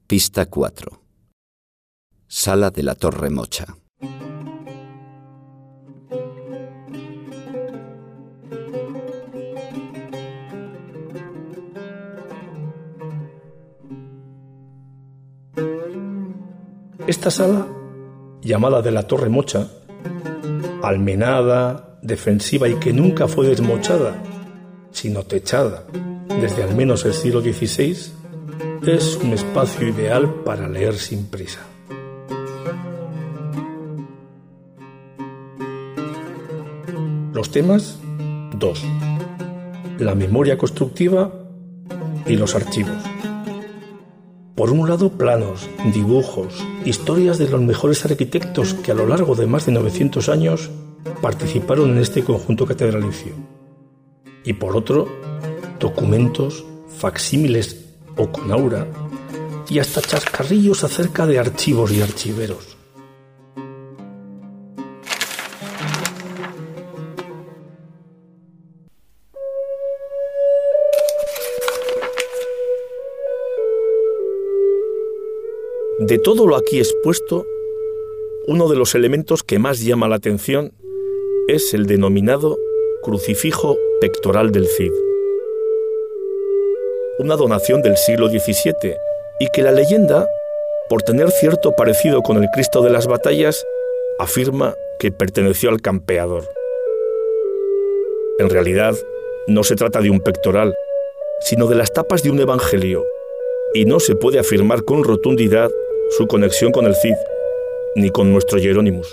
Pista 4. Sala de la Torre Mocha. Esta sala, llamada de la Torre Mocha, almenada, defensiva y que nunca fue desmochada, sino techada desde al menos el siglo XVI, es un espacio ideal para leer sin prisa. Los temas, dos: la memoria constructiva y los archivos. Por un lado, planos, dibujos, historias de los mejores arquitectos que a lo largo de más de 900 años participaron en este conjunto catedralicio. Y por otro, documentos, facsímiles o con aura, y hasta chascarrillos acerca de archivos y archiveros. De todo lo aquí expuesto, uno de los elementos que más llama la atención es el denominado crucifijo pectoral del Cid. Una donación del siglo XVII y que la leyenda, por tener cierto parecido con el Cristo de las Batallas, afirma que perteneció al campeador. En realidad, no se trata de un pectoral, sino de las tapas de un evangelio, y no se puede afirmar con rotundidad su conexión con el Cid, ni con nuestro Hieronymus.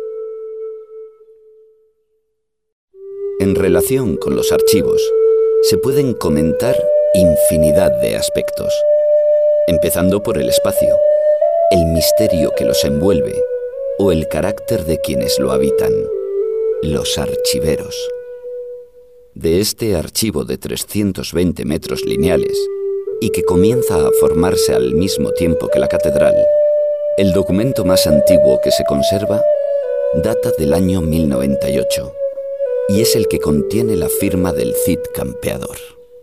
En relación con los archivos, se pueden comentar infinidad de aspectos, empezando por el espacio, el misterio que los envuelve o el carácter de quienes lo habitan, los archiveros. De este archivo de 320 metros lineales, y que comienza a formarse al mismo tiempo que la catedral, el documento más antiguo que se conserva data del año 1098 y es el que contiene la firma del Cid campeador.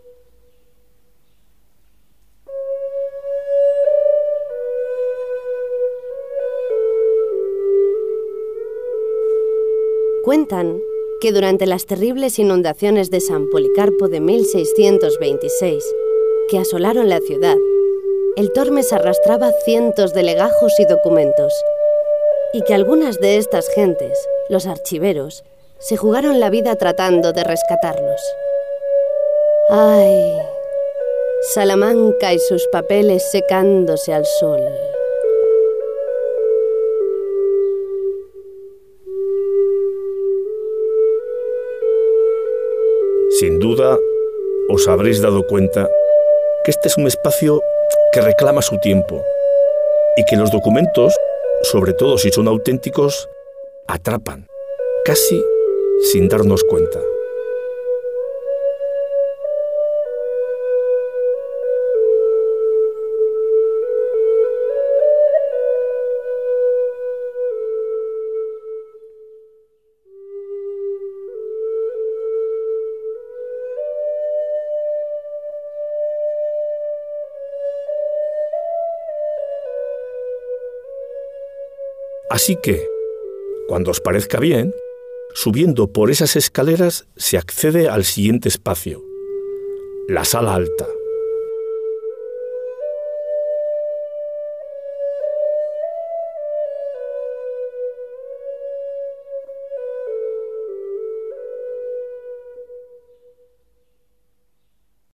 Cuentan que durante las terribles inundaciones de San Policarpo de 1626, que asolaron la ciudad, el Tormes arrastraba cientos de legajos y documentos, y que algunas de estas gentes, los archiveros, se jugaron la vida tratando de rescatarlos. ¡Ay! Salamanca y sus papeles secándose al sol. Sin duda, os habréis dado cuenta que este es un espacio que reclama su tiempo y que los documentos, sobre todo si son auténticos, atrapan, casi sin darnos cuenta. Así que, cuando os parezca bien, subiendo por esas escaleras se accede al siguiente espacio, la sala alta.